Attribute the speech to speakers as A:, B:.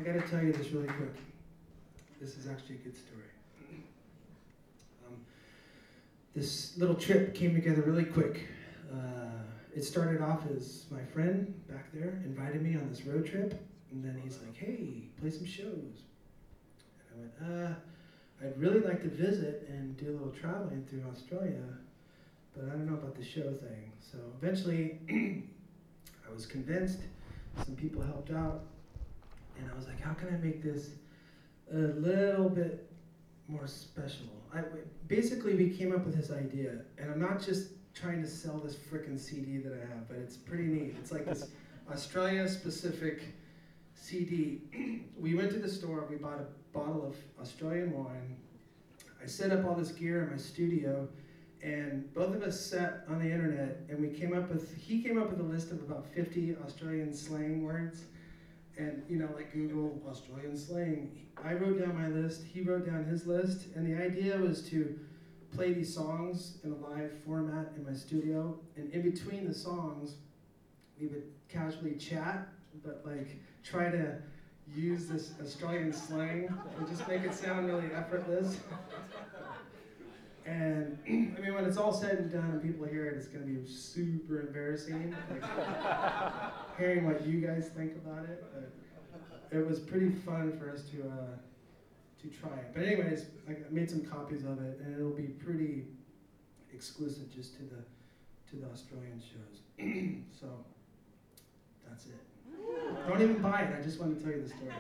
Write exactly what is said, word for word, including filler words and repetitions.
A: I gotta tell you this really quick. This is actually a good story. Um, this little trip came together really quick. Uh, it started off as my friend back there invited me on this road trip, and then he's like, hey, play some shows. And I went, uh, I'd really like to visit and do a little traveling through Australia, but I don't know about the show thing. So eventually, I was convinced, some people helped out, and I was like, how can I make this a little bit more special? I, basically, we came up with this idea, and I'm not just trying to sell this frickin' C D that I have, but it's pretty neat. It's like this Australia-specific C D. We went to the store, we bought a bottle of Australian wine. I set up all this gear in my studio, and both of us sat on the internet, and we came up with, he came up with a list of about fifty Australian slang words, and you know, like Google Australian slang. I wrote down my list, he wrote down his list, and the idea was to play these songs in a live format in my studio, and in between the songs, we would casually chat, but like try to use this Australian slang and just make it sound really effortless. And I mean, when it's all said and done and people hear it, it's gonna be super embarrassing, like, hearing what you guys think about it. But it was pretty fun for us to uh, to try it. But anyways, I made some copies of it, and it'll be pretty exclusive just to the to the Australian shows. So that's it. Don't even buy it. I just wanted to tell you the story.